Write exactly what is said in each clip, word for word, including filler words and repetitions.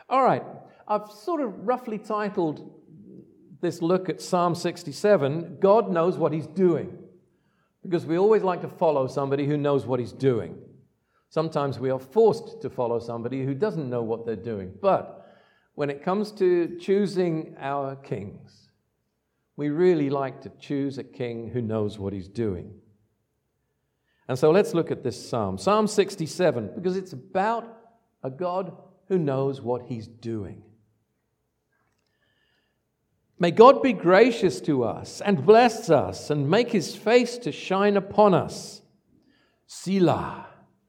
All right, I've sort of roughly titled this look at Psalm sixty-seven, God Knows What He's Doing, because we always like to follow somebody who knows what he's doing. Sometimes we are forced to follow somebody who doesn't know what they're doing. But when it comes to choosing our kings, we really like to choose a king who knows what he's doing. And so let's look at this psalm, Psalm sixty-seven, because it's about a God who knows what he's doing. May God be gracious to us and bless us and make his face to shine upon us. Selah.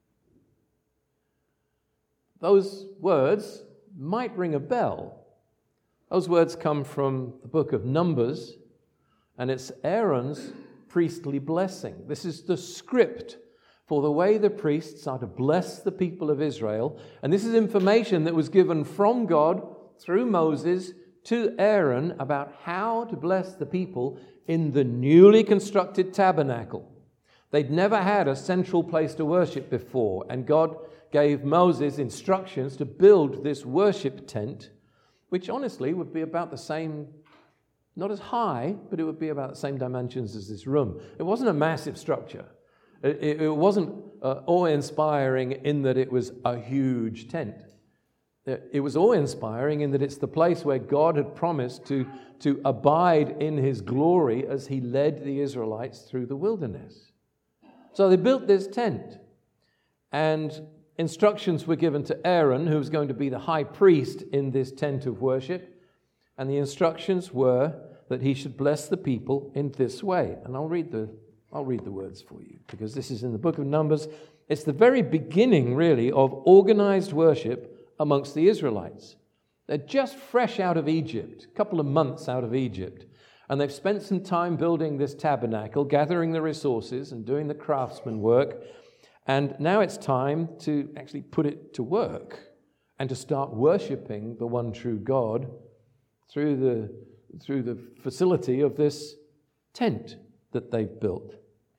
Those words might ring a bell. Those words come from the book of Numbers, and it's Aaron's priestly blessing. This is the script for the way the priests are to bless the people of Israel. And this is information that was given from God through Moses to Aaron about how to bless the people in the newly constructed tabernacle. They'd never had a central place to worship before, and God gave Moses instructions to build this worship tent, which honestly would be about the same, not as high, but it would be about the same dimensions as this room. It wasn't a massive structure. It, it, it wasn't uh, awe-inspiring in that it was a huge tent. It was awe-inspiring in that it's the place where God had promised to, to abide in his glory as he led the Israelites through the wilderness. So they built this tent, and instructions were given to Aaron, who was going to be the high priest in this tent of worship, and the instructions were that he should bless the people in this way. And I'll read the, I'll read the words for you, because this is in the book of Numbers. It's the very beginning, really, of organized worship amongst the Israelites. They're just fresh out of Egypt, a couple of months out of Egypt, and they've spent some time building this tabernacle, gathering the resources and doing the craftsman work, and now it's time to actually put it to work and to start worshiping the one true God through the, through the facility of this tent that they've built.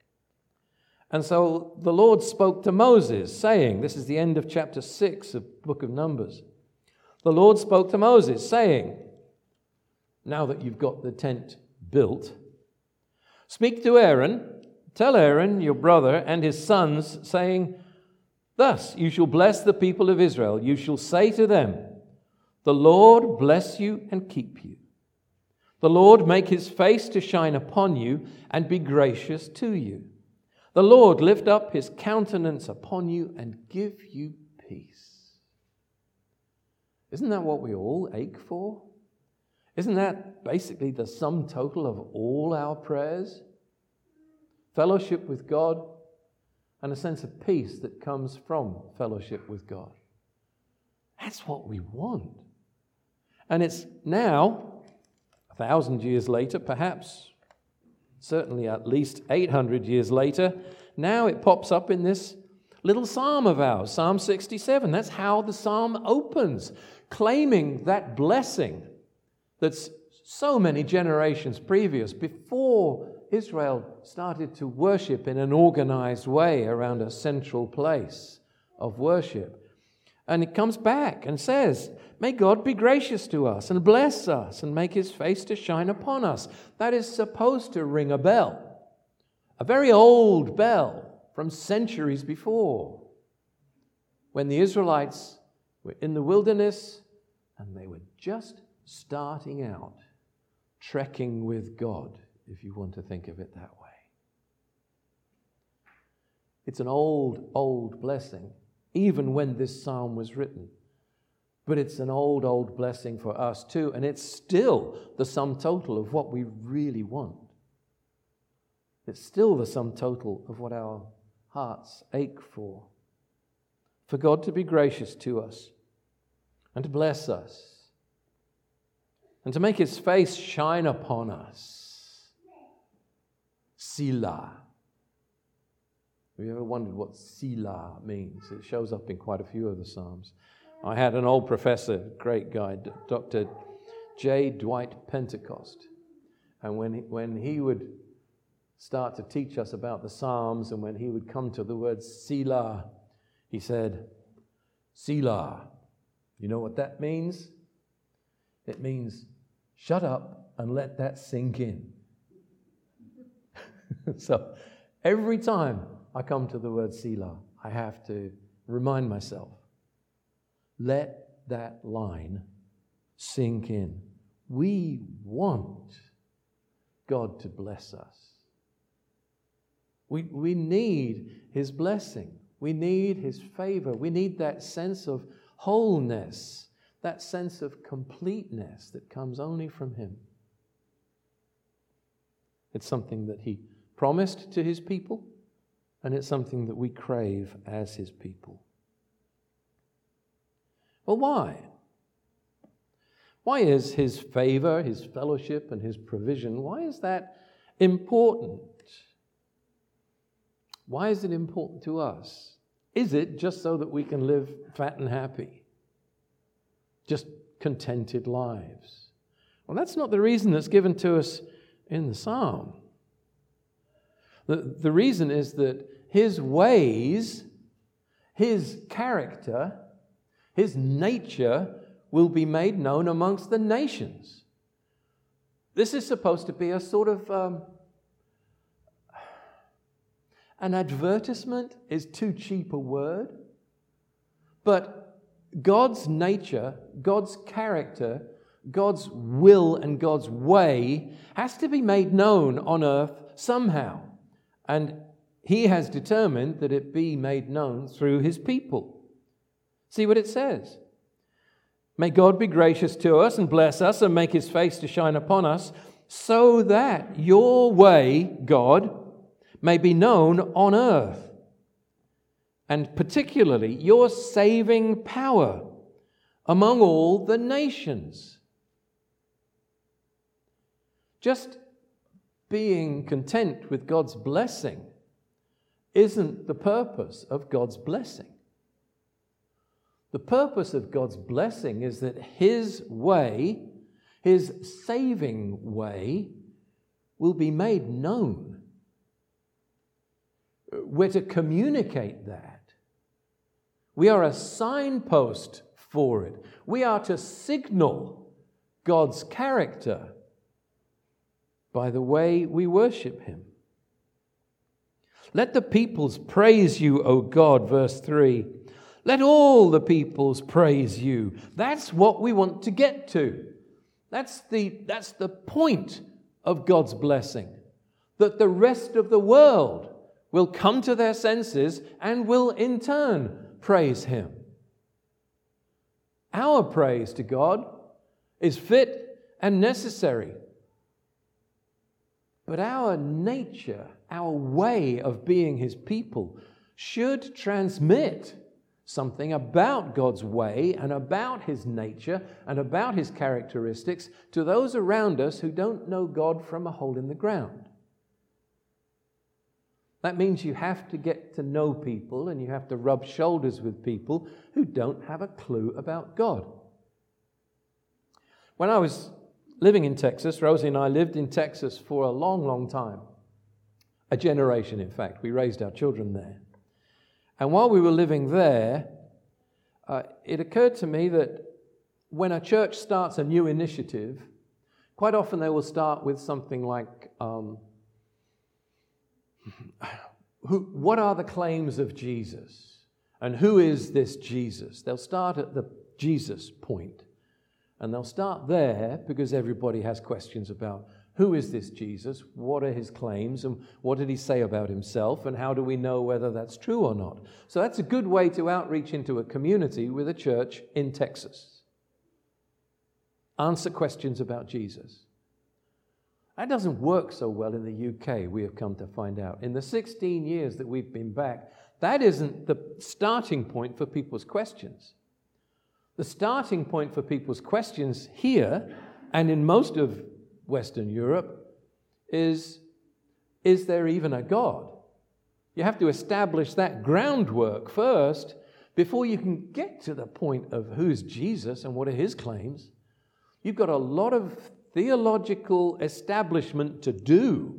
And so the Lord spoke to Moses, saying, this is the end of chapter six of the book of Numbers. The Lord spoke to Moses, saying, now that you've got the tent built, speak to Aaron, tell Aaron, your brother, and his sons, saying, thus you shall bless the people of Israel. You shall say to them, the Lord bless you and keep you. The Lord make his face to shine upon you and be gracious to you. The Lord lift up his countenance upon you and give you peace. Isn't that what we all ache for? Isn't that basically the sum total of all our prayers? Fellowship with God and a sense of peace that comes from fellowship with God. That's what we want. And it's now, a thousand years later, perhaps, certainly at least eight hundred years later, now it pops up in this little psalm of ours, Psalm sixty-seven. That's how the psalm opens, claiming that blessing that's so many generations previous, before Israel started to worship in an organized way around a central place of worship. And it comes back and says, may God be gracious to us and bless us and make his face to shine upon us. That is supposed to ring a bell, a very old bell from centuries before, when the Israelites were in the wilderness and they were just starting out, trekking with God, if you want to think of it that way. It's an old, old blessing, even when this psalm was written. But it's an old, old blessing for us too, and it's still the sum total of what we really want. It's still the sum total of what our hearts ache for. For God to be gracious to us and to bless us and to make his face shine upon us. Selah. Have you ever wondered what Selah means? It shows up in quite a few of the Psalms. I had an old professor, great guy, Doctor J. Dwight Pentecost. And when he, when he would start to teach us about the Psalms, and when he would come to the word Selah, he said, Selah. You know what that means? It means shut up and let that sink in. So every time I come to the word Selah, I have to remind myself, let that line sink in. We want God to bless us. We, we need His blessing. We need His favor. We need that sense of wholeness, that sense of completeness that comes only from Him. It's something that He promised to His people, and it's something that we crave as His people. Well, why? Why is His favor, His fellowship, and His provision, why is that important? Why is it important to us? Is it just so that we can live fat and happy? Just contented lives? Well, that's not the reason that's given to us in the psalm. The, the reason is that His ways, His character, His nature will be made known amongst the nations. This is supposed to be a sort of um, an advertisement is too cheap a word, but God's nature, God's character, God's will and God's way has to be made known on earth somehow. And He has determined that it be made known through His people. See what it says. May God be gracious to us and bless us and make His face to shine upon us, so that your way, God, may be known on earth, and particularly your saving power among all the nations. Just being content with God's blessing isn't the purpose of God's blessing. The purpose of God's blessing is that His way, His saving way, will be made known. We're to communicate that. We are a signpost for it. We are to signal God's character by the way we worship Him. Let the peoples praise you, O God, verse three. Let all the peoples praise you. That's what we want to get to. That's the, that's the point of God's blessing. That the rest of the world will come to their senses and will in turn praise Him. Our praise to God is fit and necessary. But our nature, our way of being His people, should transmit something about God's way and about His nature and about His characteristics to those around us who don't know God from a hole in the ground. That means you have to get to know people and you have to rub shoulders with people who don't have a clue about God. When I was living in Texas, Rosie and I lived in Texas for a long, long time. A generation, in fact. We raised our children there. And while we were living there, uh, it occurred to me that when a church starts a new initiative, quite often they will start with something like, um, who, what are the claims of Jesus? And who is this Jesus? They'll start at the Jesus point. And they'll start there because everybody has questions about who is this Jesus? What are His claims? And what did He say about Himself? And how do we know whether that's true or not? So that's a good way to outreach into a community with a church in Texas. Answer questions about Jesus. That doesn't work so well in the U K, we have come to find out. In the sixteen years that we've been back, that isn't the starting point for people's questions. The starting point for people's questions here and in most of Western Europe is, is there even a God? You have to establish that groundwork first before you can get to the point of who's Jesus and what are His claims. You've got a lot of theological establishment to do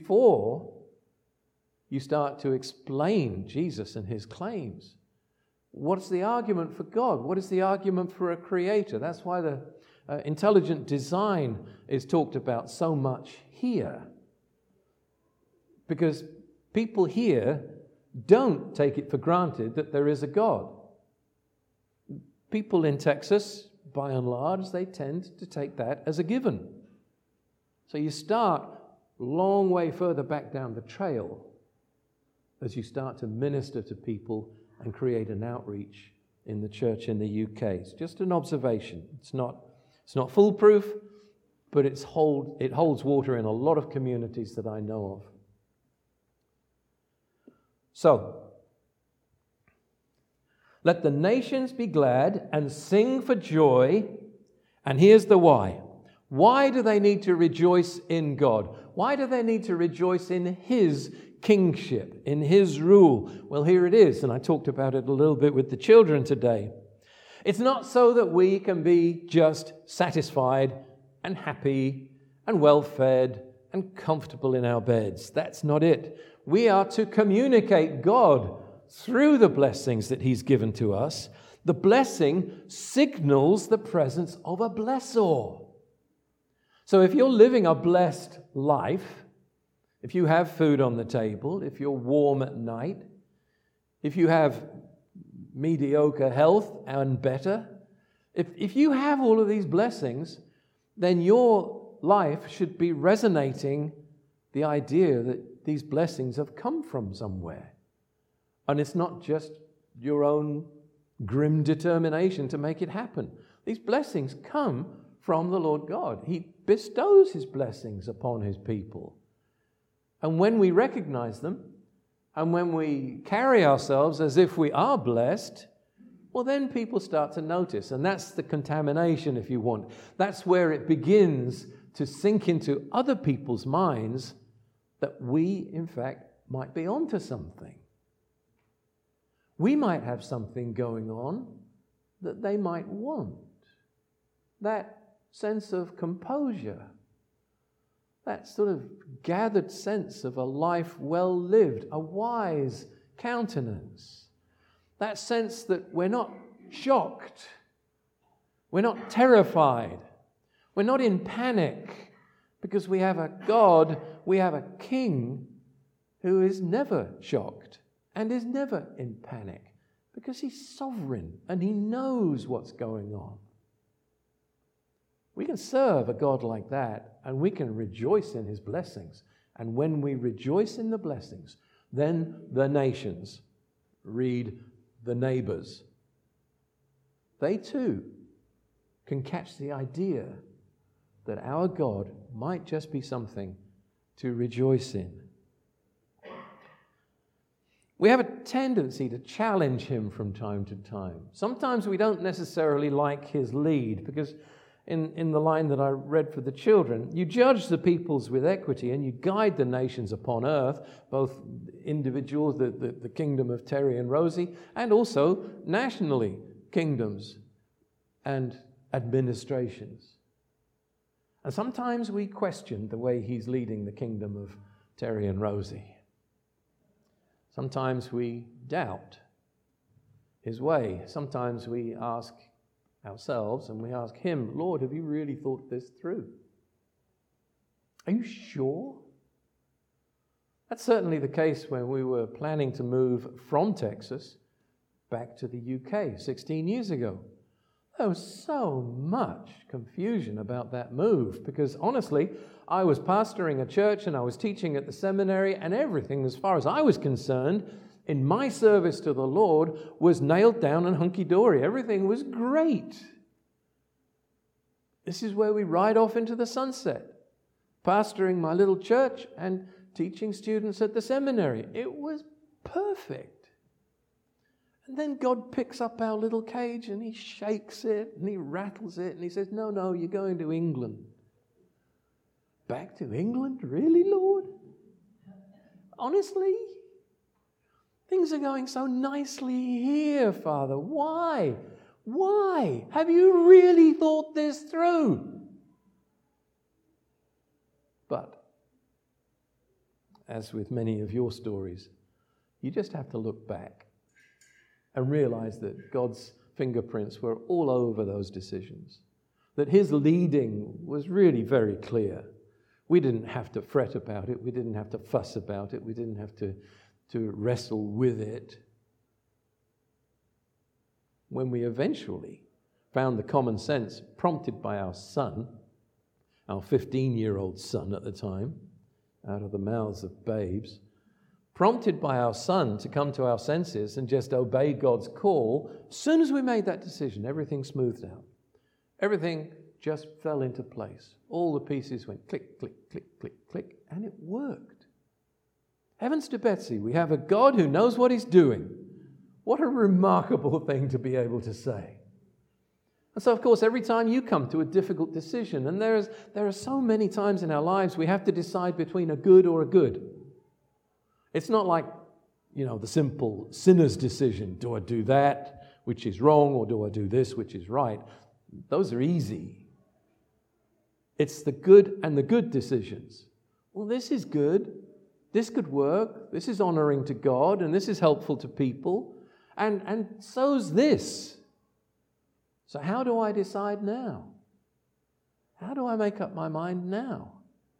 before you start to explain Jesus and His claims. What's the argument for God? What is the argument for a creator? That's why the uh, intelligent design is talked about so much here. Because people here don't take it for granted that there is a God. People in Texas, by and large, they tend to take that as a given. So you start a long way further back down the trail as you start to minister to people and create an outreach in the church in the U K. It's just an observation. It's not, it's not foolproof, but it's hold, it holds water in a lot of communities that I know of. So, let the nations be glad and sing for joy. And here's the why. Why do they need to rejoice in God? Why do they need to rejoice in His kingship, in His rule? Well, here it is, and I talked about it a little bit with the children today. It's not so that we can be just satisfied and happy and well-fed and comfortable in our beds. That's not it. We are to communicate God through the blessings that He's given to us. The blessing signals the presence of a blessor. So if you're living a blessed life, if you have food on the table, if you're warm at night, if you have mediocre health and better, if, if you have all of these blessings, then your life should be resonating the idea that these blessings have come from somewhere. And it's not just your own grim determination to make it happen. These blessings come from the Lord God. He bestows His blessings upon His people. And when we recognize them, and when we carry ourselves as if we are blessed, well, then people start to notice. And that's the contamination, if you want. That's where it begins to sink into other people's minds that we, in fact, might be onto something. We might have something going on that they might want. That sense of composure, that sort of gathered sense of a life well lived, a wise countenance, that sense that we're not shocked, we're not terrified, we're not in panic, because we have a God, we have a King who is never shocked and is never in panic, because He's sovereign and He knows what's going on. We can serve a God like that, and we can rejoice in His blessings. And when we rejoice in the blessings, then the nations, read the neighbors, they too can catch the idea that our God might just be something to rejoice in. We have a tendency to challenge Him from time to time. Sometimes we don't necessarily like His lead, because In, in the line that I read for the children, you judge the peoples with equity and you guide the nations upon earth, both individuals, the, the, the kingdom of Terry and Rosie, and also nationally, kingdoms and administrations. And sometimes we question the way He's leading the kingdom of Terry and Rosie. Sometimes we doubt His way. Sometimes we ask ourselves and we ask Him, Lord, have you really thought this through? Are you sure? That's certainly the case when we were planning to move from Texas back to the U K sixteen years ago. There was so much confusion about that move because honestly, I was pastoring a church and I was teaching at the seminary, and everything, as far as I was concerned, in my service to the Lord was nailed down and hunky-dory. Everything was great. This is where we ride off into the sunset, pastoring my little church and teaching students at the seminary. It was perfect. And then God picks up our little cage and He shakes it and He rattles it and He says, no, no, you're going to England. Back to England? Really, Lord? Honestly? Things are going so nicely here, Father. Why? Why? Have you really thought this through? But, as with many of your stories, you just have to look back and realize that God's fingerprints were all over those decisions, that his leading was really very clear. We didn't have to fret about it. We didn't have to fuss about it. We didn't have to, to wrestle with it. When we eventually found the common sense prompted by our son, our fifteen-year-old son at the time, out of the mouths of babes, prompted by our son to come to our senses and just obey God's call, as soon as we made that decision, everything smoothed out. Everything just fell into place. All the pieces went click, click, click, click, click, and it worked. Heavens to Betsy, we have a God who knows what he's doing. What a remarkable thing to be able to say. And so, of course, every time you come to a difficult decision, and there is there are so many times in our lives we have to decide between a good or a good. It's not like, you know, the simple sinner's decision. Do I do that, which is wrong, or do I do this, which is right? Those are easy. It's the good and the good decisions. Well, this is good. This could work. This is honoring to God, and this is helpful to people. And, and so's this. So how do I decide now? How do I make up my mind now?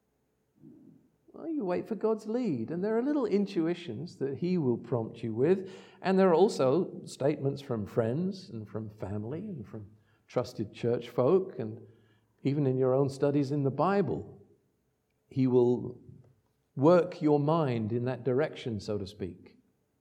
Well, you wait for God's lead, and there are little intuitions that he will prompt you with, and there are also statements from friends and from family and from trusted church folk, and even in your own studies in the Bible. He will work your mind in that direction, so to speak.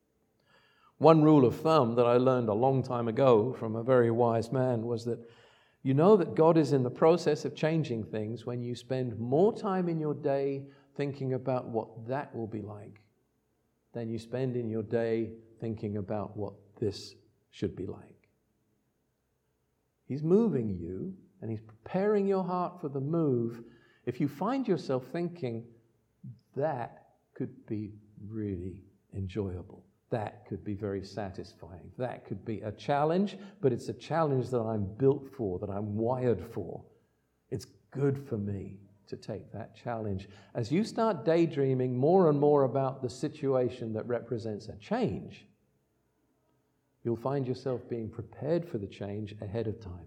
One rule of thumb that I learned a long time ago from a very wise man was that you know that God is in the process of changing things when you spend more time in your day thinking about what that will be like than you spend in your day thinking about what this should be like. He's moving you, and he's preparing your heart for the move. If you find yourself thinking, that could be really enjoyable, that could be very satisfying, that could be a challenge, but it's a challenge that I'm built for, that I'm wired for. It's good for me to take that challenge. As you start daydreaming more and more about the situation that represents a change, you'll find yourself being prepared for the change ahead of time.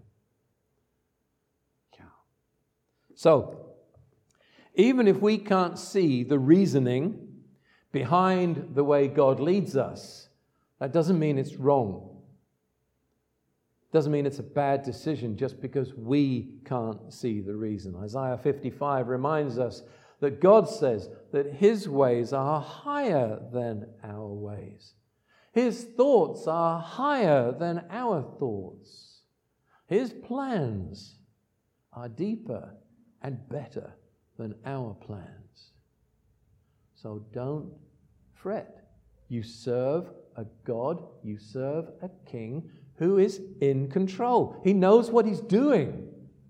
Yeah. So, even if we can't see the reasoning behind the way God leads us, that doesn't mean it's wrong. Doesn't mean it's a bad decision just because we can't see the reason. Isaiah fifty-five reminds us that God says that his ways are higher than our ways. His thoughts are higher than our thoughts. His plans are deeper and better than our plans. So don't fret. You serve a God, you serve a king who is in control. He knows what he's doing.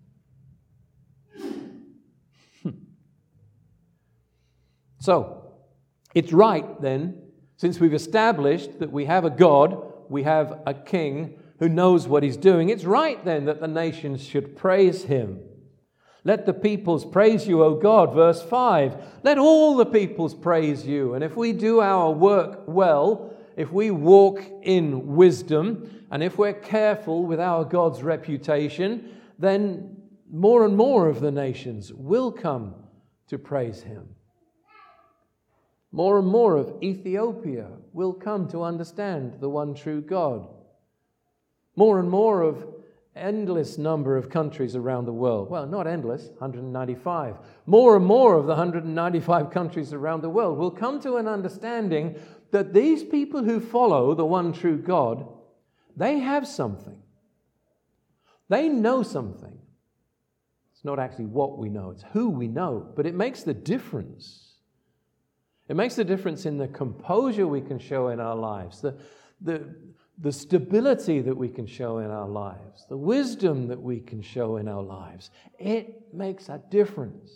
So, it's right then, since we've established that we have a God, we have a king who knows what he's doing, it's right then that the nations should praise him. Let the peoples praise you, O God. Verse five. Let all the peoples praise you. And if we do our work well, if we walk in wisdom, and if we're careful with our God's reputation, then more and more of the nations will come to praise him. More and more of Ethiopia will come to understand the one true God. More and more of endless number of countries around the world. Well, not endless, one hundred ninety-five. More and more of the one hundred ninety-five countries around the world will come to an understanding that these people who follow the one true God, they have something. They know something. It's not actually what we know, it's who we know, but it makes the difference. It makes the difference in the composure we can show in our lives, the, the, the stability that we can show in our lives, the wisdom that we can show in our lives. It makes a difference.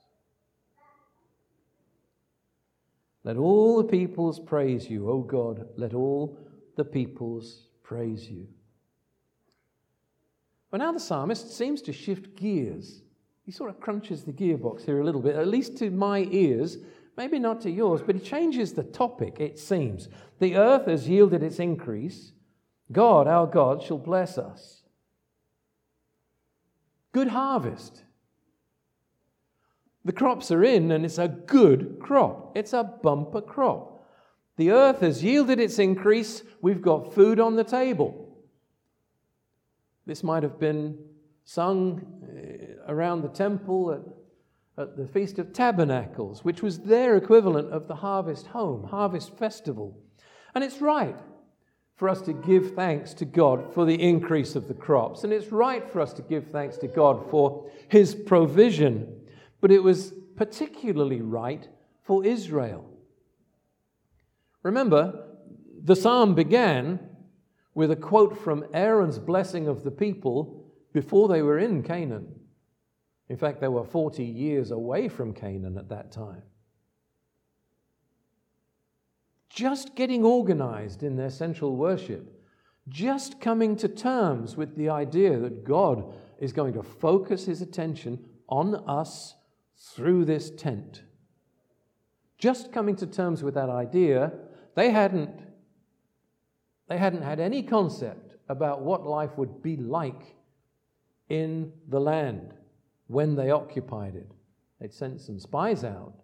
Let all the peoples praise you, O God. Let all the peoples praise you. But now the psalmist seems to shift gears. He sort of crunches the gearbox here a little bit, at least to my ears. Maybe not to yours, but he changes the topic, it seems. The earth has yielded its increase. God, our God, shall bless us. Good harvest. The crops are in, and it's a good crop. It's a bumper crop. The earth has yielded its increase. We've got food on the table. This might have been sung around the temple at, at the Feast of Tabernacles, which was their equivalent of the harvest home, harvest festival. And it's right for us to give thanks to God for the increase of the crops. And it's right for us to give thanks to God for his provision. But it was particularly right for Israel. Remember, the psalm began with a quote from Aaron's blessing of the people before they were in Canaan. In fact, they were forty years away from Canaan at that time. Just getting organized in their central worship, just coming to terms with the idea that God is going to focus his attention on us through this tent. Just coming to terms with that idea, they hadn't, they hadn't had any concept about what life would be like in the land when they occupied it. They'd sent some spies out,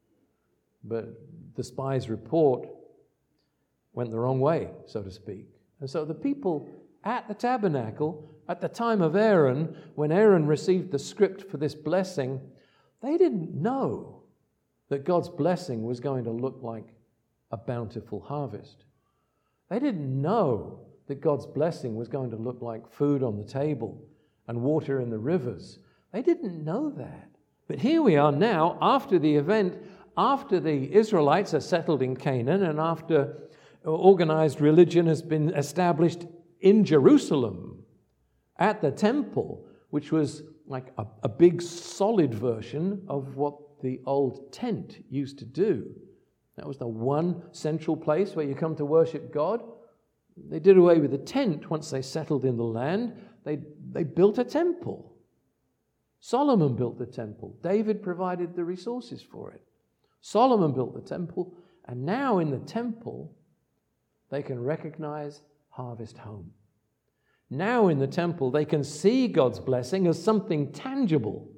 but the spies' report went the wrong way, so to speak. And so the people at the tabernacle, at the time of Aaron, when Aaron received the script for this blessing, they didn't know that God's blessing was going to look like a bountiful harvest. They didn't know that God's blessing was going to look like food on the table and water in the rivers. They didn't know that. But here we are now, after the event, after the Israelites are settled in Canaan and after organized religion has been established in Jerusalem at the temple, which was like a, a big solid version of what the old tent used to do. That was the one central place where you come to worship God. They did away with the tent once they settled in the land. They, they built a temple. Solomon built the temple. David provided the resources for it. Solomon built the temple, and now in the temple, they can recognize harvest home. Now in the temple, they can see God's blessing as something tangible.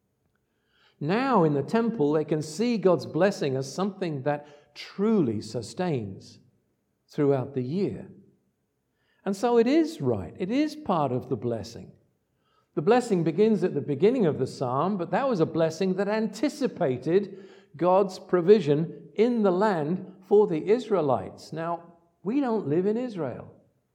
Now in the temple, they can see God's blessing as something that truly sustains throughout the year. And so it is right. It is part of the blessing. The blessing begins at the beginning of the psalm, but that was a blessing that anticipated God's provision in the land for the Israelites. Now, we don't live in Israel.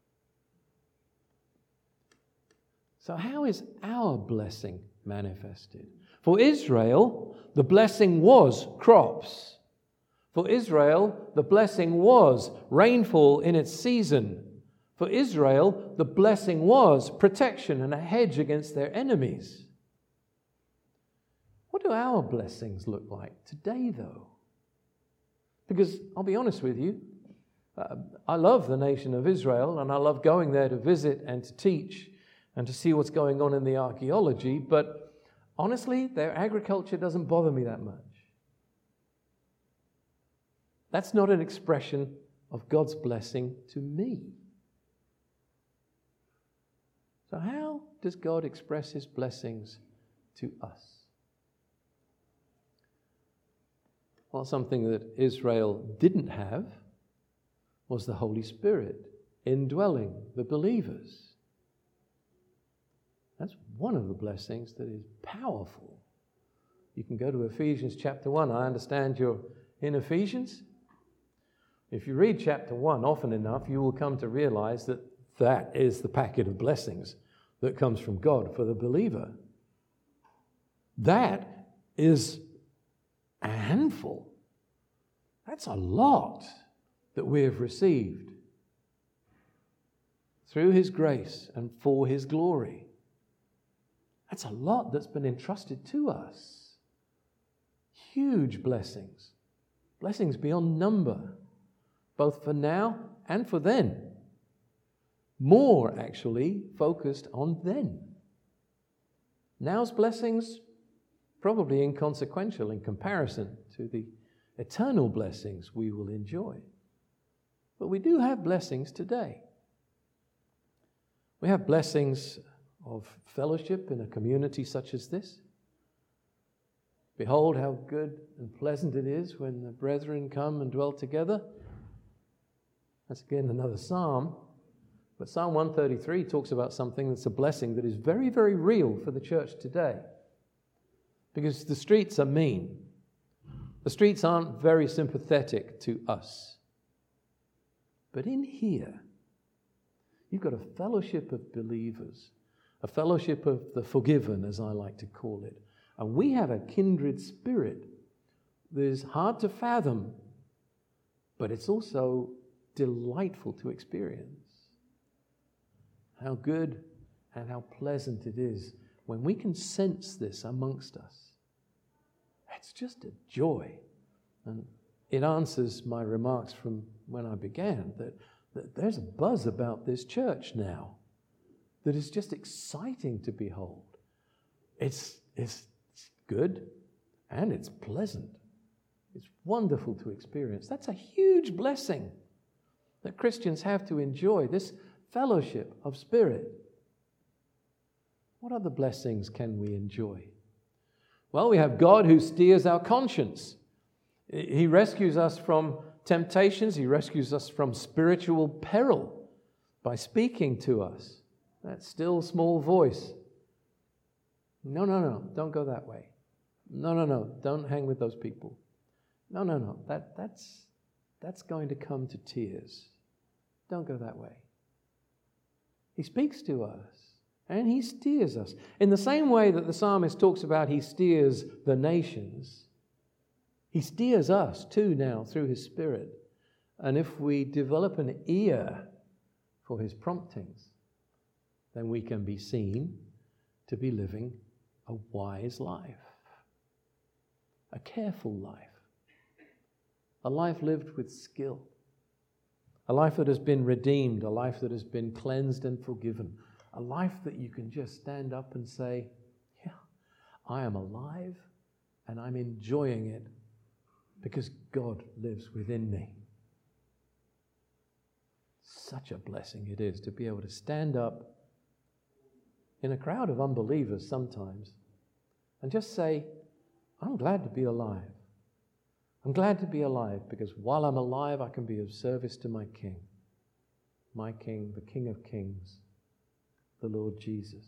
So how is our blessing manifested? For Israel, the blessing was crops. For Israel, the blessing was rainfall in its season. For Israel, the blessing was protection and a hedge against their enemies. What do our blessings look like today, though? Because I'll be honest with you, uh, I love the nation of Israel, and I love going there to visit and to teach and to see what's going on in the archaeology, but honestly, their agriculture doesn't bother me that much. That's not an expression of God's blessing to me. So how does God express his blessings to us? Well, something that Israel didn't have was the Holy Spirit indwelling the believers. That's one of the blessings that is powerful. You can go to Ephesians chapter one. I understand you're in Ephesians. If you read chapter one often enough, you will come to realize that that is the packet of blessings that comes from God for the believer. That is a handful. That's a lot that we have received through his grace and for his glory. That's a lot that's been entrusted to us. Huge blessings. Blessings beyond number, both for now and for then. More, actually, focused on then. Now's blessings, probably inconsequential in comparison to the eternal blessings we will enjoy. But we do have blessings today. We have blessings of fellowship in a community such as this. Behold how good and pleasant it is when the brethren come and dwell together. That's again another psalm. But Psalm one thirty-three talks about something that's a blessing that is very, very real for the church today. Because the streets are mean. The streets aren't very sympathetic to us. But in here, you've got a fellowship of believers, a fellowship of the forgiven, as I like to call it. And we have a kindred spirit that is hard to fathom, but it's also delightful to experience. How good and how pleasant it is when we can sense this amongst us. It's just a joy. And it answers my remarks from when I began, that, that there's a buzz about this church now that is just exciting to behold. It's, it's, it's good and it's pleasant. It's wonderful to experience. That's a huge blessing that Christians have to enjoy, this fellowship of spirit. What other blessings can we enjoy? Well, we have God who steers our conscience. He rescues us from temptations. He rescues us from spiritual peril by speaking to us. That still small voice. No, no, no, don't go that way. No, no, no, don't hang with those people. No, no, no, that, that's, that's going to come to tears. Don't go that way. He speaks to us and he steers us. In the same way that the psalmist talks about he steers the nations, he steers us too now through his Spirit. And if we develop an ear for his promptings, then we can be seen to be living a wise life, a careful life, a life lived with skill, a life that has been redeemed, a life that has been cleansed and forgiven, a life that you can just stand up and say, yeah, I am alive and I'm enjoying it because God lives within me. Such a blessing it is to be able to stand up in a crowd of unbelievers sometimes and just say, I'm glad to be alive. I'm glad to be alive because while I'm alive, I can be of service to my King. My King, the King of Kings, the Lord Jesus.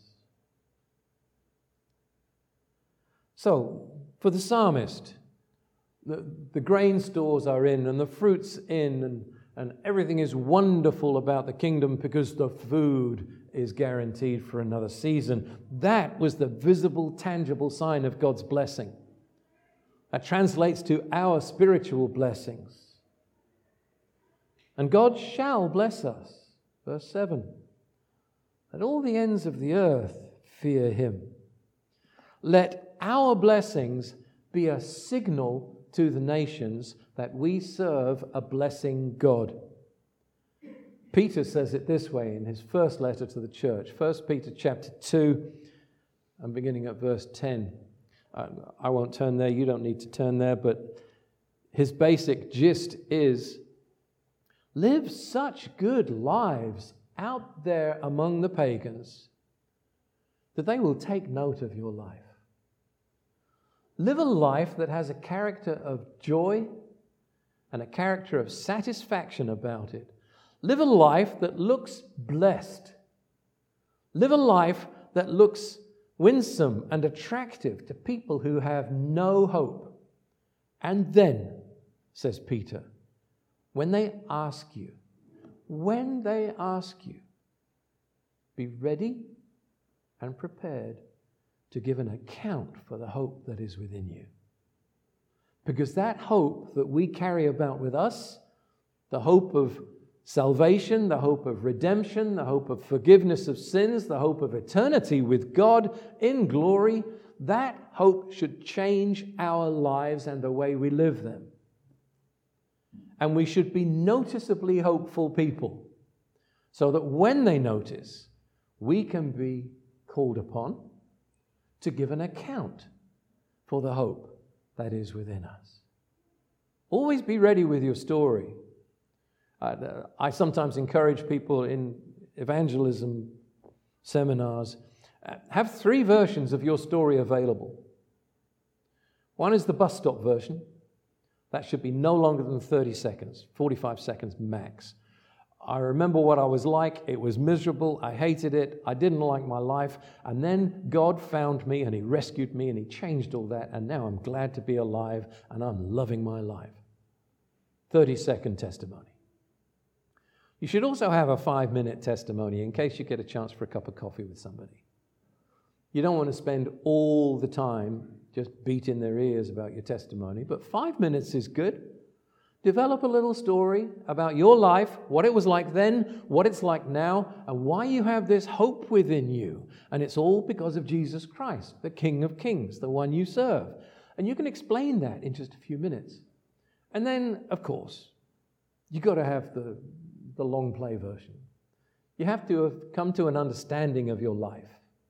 So, for the psalmist, the, the grain stores are in and the fruit's in and, and everything is wonderful about the kingdom because the food is guaranteed for another season. That was the visible, tangible sign of God's blessing. That translates to our spiritual blessings. And God shall bless us. Verse seven. Let all the ends of the earth fear him. Let our blessings be a signal to the nations that we serve a blessing God. Peter says it this way in his first letter to the church. First Peter chapter two, and beginning at verse ten. I won't turn there, you don't need to turn there, but his basic gist is, live such good lives out there among the pagans that they will take note of your life. Live a life that has a character of joy and a character of satisfaction about it. Live a life that looks blessed. Live a life that looks winsome and attractive to people who have no hope. And then, says Peter, when they ask you, when they ask you, be ready and prepared to give an account for the hope that is within you. Because that hope that we carry about with us, the hope of salvation, the hope of redemption, the hope of forgiveness of sins, the hope of eternity with God in glory, that hope should change our lives and the way we live them. And we should be noticeably hopeful people so that when they notice, we can be called upon to give an account for the hope that is within us. Always be ready with your story. Uh, I sometimes encourage people in evangelism seminars. Uh, have three versions of your story available. One is the bus stop version. That should be no longer than thirty seconds, forty-five seconds max. I remember what I was like. It was miserable. I hated it. I didn't like my life. And then God found me and He rescued me and He changed all that. And now I'm glad to be alive and I'm loving my life. thirty second testimony. You should also have a five minute testimony in case you get a chance for a cup of coffee with somebody. You don't want to spend all the time just beating their ears about your testimony, but five minutes is good. Develop a little story about your life, what it was like then, what it's like now, and why you have this hope within you. And it's all because of Jesus Christ, the King of Kings, the one you serve. And you can explain that in just a few minutes. And then, of course, you've got to have the, the long play version. You have to have come to an understanding of your life.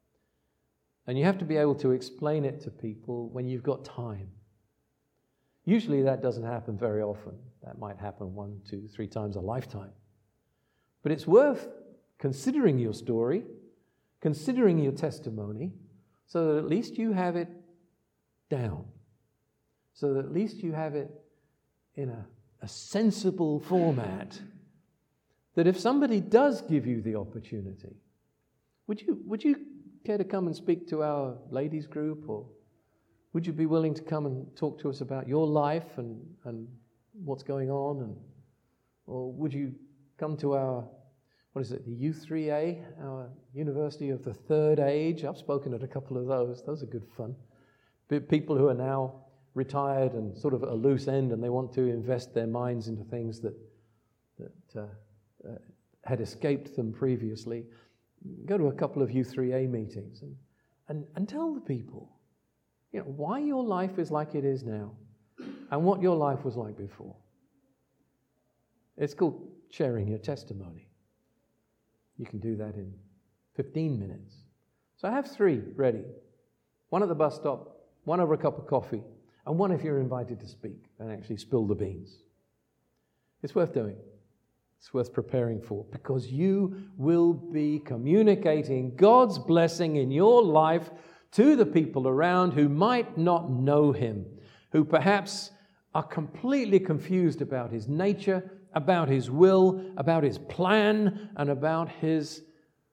And you have to be able to explain it to people when you've got time. Usually that doesn't happen very often. That might happen one, two, three times a lifetime. But it's worth considering your story, considering your testimony, so that at least you have it down. So that at least you have it in a, a sensible format. That if somebody does give you the opportunity, would you, would you care to come and speak to our ladies group, or would you be willing to come and talk to us about your life and, and what's going on? And, or would you come to our, what is it, the U three A, our University of the Third Age? I've spoken at a couple of those. Those are good fun. People who are now retired and sort of at a loose end, and they want to invest their minds into things that, that uh, uh, had escaped them previously. Go to a couple of U three A meetings and, and, and tell the people, you know, why your life is like it is now and what your life was like before. It's called sharing your testimony. You can do that in fifteen minutes. So I have three ready. One at the bus stop, one over a cup of coffee, and one if you're invited to speak and actually spill the beans. It's worth doing. It's worth preparing for, because you will be communicating God's blessing in your life to the people around who might not know Him, who perhaps are completely confused about His nature, about His will, about His plan, and about His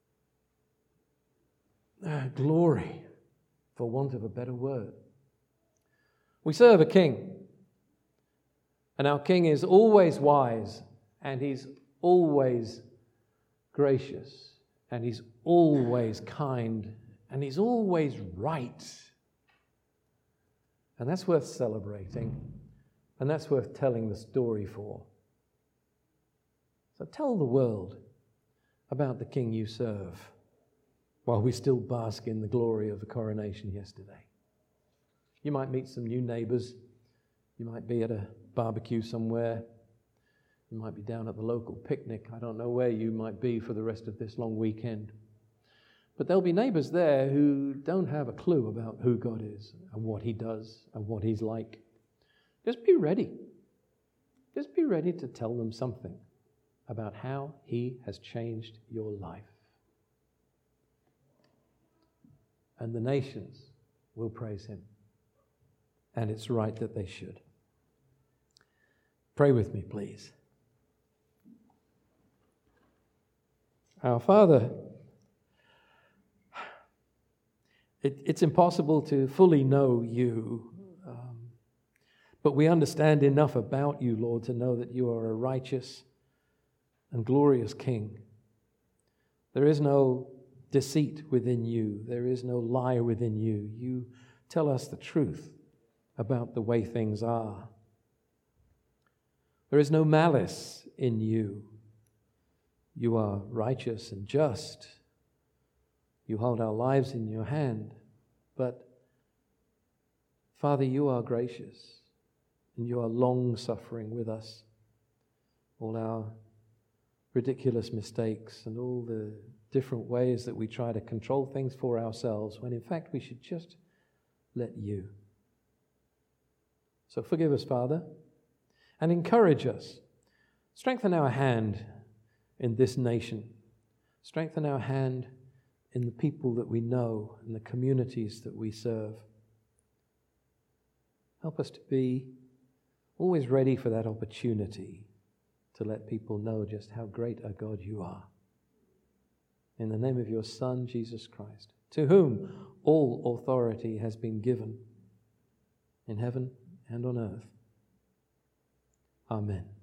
uh, glory, for want of a better word. We serve a King, and our King is always wise, and He's always gracious, and He's always kind, and He's always right. And that's worth celebrating, and that's worth telling the story for. So tell the world about the King you serve while we still bask in the glory of the coronation yesterday. You might meet some new neighbors. You might be at a barbecue somewhere. You might be down at the local picnic. I don't know where you might be for the rest of this long weekend. But there'll be neighbors there who don't have a clue about who God is and what He does and what He's like. Just be ready. Just be ready to tell them something about how He has changed your life. And the nations will praise Him. And it's right that they should. Pray with me, please. Our Father, it, it's impossible to fully know You, um, but we understand enough about You, Lord, to know that You are a righteous and glorious King. There is no deceit within You. There is no lie within You. You tell us the truth about the way things are. There is no malice in You. You are righteous and just. You hold our lives in Your hand. But, Father, You are gracious and You are long-suffering with us. All our ridiculous mistakes and all the different ways that we try to control things for ourselves, when in fact we should just let You. So forgive us, Father, and encourage us. Strengthen our hand in this nation. Strengthen our hand in the people that we know and the communities that we serve. Help us to be always ready for that opportunity to let people know just how great a God you are. In the name of your Son, Jesus Christ, to whom all authority has been given in heaven and on earth. Amen.